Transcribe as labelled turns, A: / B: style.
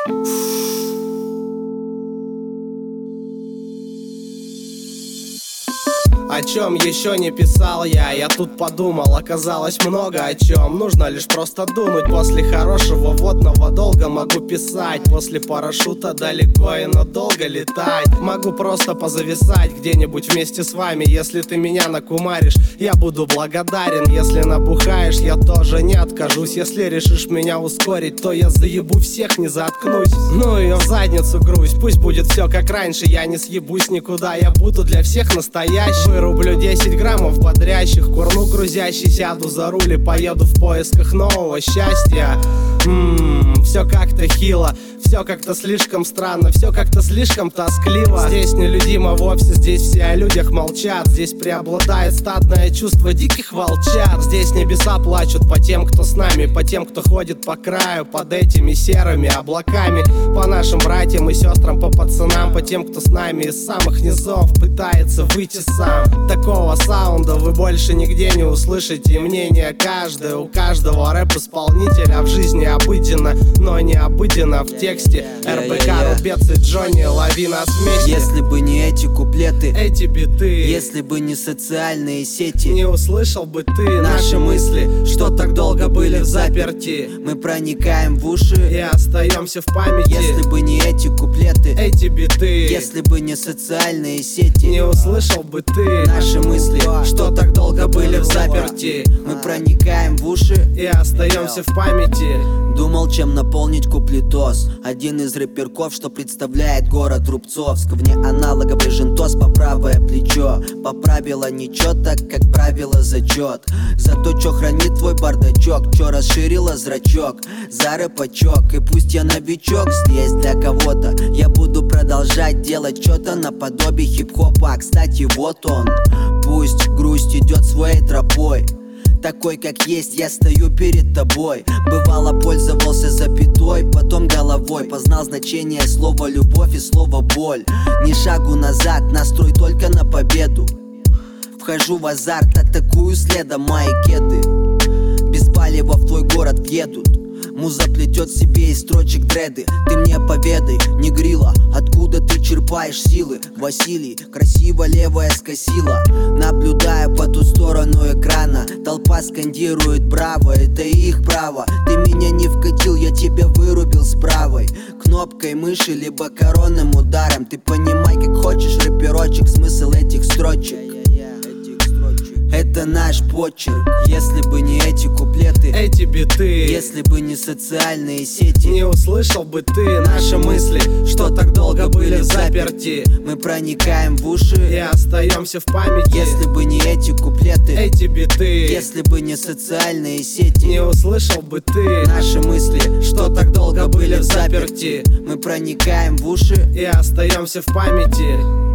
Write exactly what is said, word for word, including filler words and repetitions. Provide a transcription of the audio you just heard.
A: О чем еще не писал я, я тут подумал, оказалось много о чем. Нужно лишь просто дунуть, после хорошего водного долга могу писать. После парашюта далеко и надолго летать. Могу просто позависать где-нибудь вместе с вами. Если ты меня накумаришь, я буду благодарен. Если набухаешь, я тоже не откажусь. Если решишь меня ускорить, то я заебу всех, не заткнусь. Ну ее в задницу грусть, пусть будет все как раньше. Я не съебусь никуда, я буду для всех настоящим. Рублю десять граммов бодрящих, курну грузящий, сяду за руль и поеду в поисках нового счастья. Ммм, все как-то хило, все как-то слишком странно, все как-то слишком тоскливо. Здесь нелюдимо вовсе, здесь все о людях молчат. Здесь преобладает стадное чувство диких волчат. Здесь небеса плачут по тем, кто с нами, по тем, кто ходит по краю, под этими серыми облаками. По нашим братьям и сестрам, по пацанам, по тем, кто с нами из самых низов пытается выйти сам. Такого саунда вы больше нигде не услышите. И мнение каждое, у каждого рэп-исполнителя в жизни обыденно, но не обыденно в тексте. РБК, Рубец и Джонни, лови нас вместе.
B: Если бы не эти куплеты,
A: эти биты,
B: если бы не социальные сети,
A: не услышал бы ты наши мысли, что так долго были в заперти.
B: Мы проникаем в уши
A: и остаемся в памяти.
B: Если бы не эти куплеты,
A: эти биты,
B: если бы не социальные сети,
A: не услышал бы ты
B: наши мысли,
A: что так долго были в заперти.
B: Мы проникаем в уши
A: и остаемся в памяти.
B: Думал, чем наполнить куплетос. Один из рэперков, что представляет город Рубцовск. Вне аналоговый жентос по правое плечо. Поправила ничего, так как правило зачет. Зато чё хранит твой бардачок, чё расширила зрачок за рэпачок. И пусть я новичок здесь для кого-то, я буду продолжать делать что-то наподобие хип-хопа. Кстати, вот он, пусть грусть идет своей тропой. Такой, как есть, я стою перед тобой. Бывало, пользовался запятой, потом головой. Познал значение слова любовь и слова боль. Ни шагу назад, настрой только на победу. Вхожу в азарт, атакую следом мои кеды. Без палева в твой город въедут. Муза плетет себе из строчек дреды. Ты мне поведай, не грила, откуда ты черпаешь силы. Василий, красиво левая скосила. Наблюдаю по ту сторону экрана. Толпа скандирует браво, это их право. Ты меня не вкатил, я тебя вырубил с правой кнопкой мыши, либо коронным ударом. Ты понимай, как хочешь, рэперочек, смысл этих строчек. Это наш почерк. Если бы не эти куплеты,
A: эти биты,
B: если бы не социальные сети,
A: не услышал бы ты наши мысли, что так долго были в заперти.
B: Мы проникаем в уши
A: и остаемся в памяти.
B: Если бы не эти куплеты,
A: эти биты,
B: если бы не социальные сети,
A: не услышал бы ты
B: наши мысли,
A: что так долго были в заперти.
B: Мы проникаем в уши
A: и остаемся в памяти.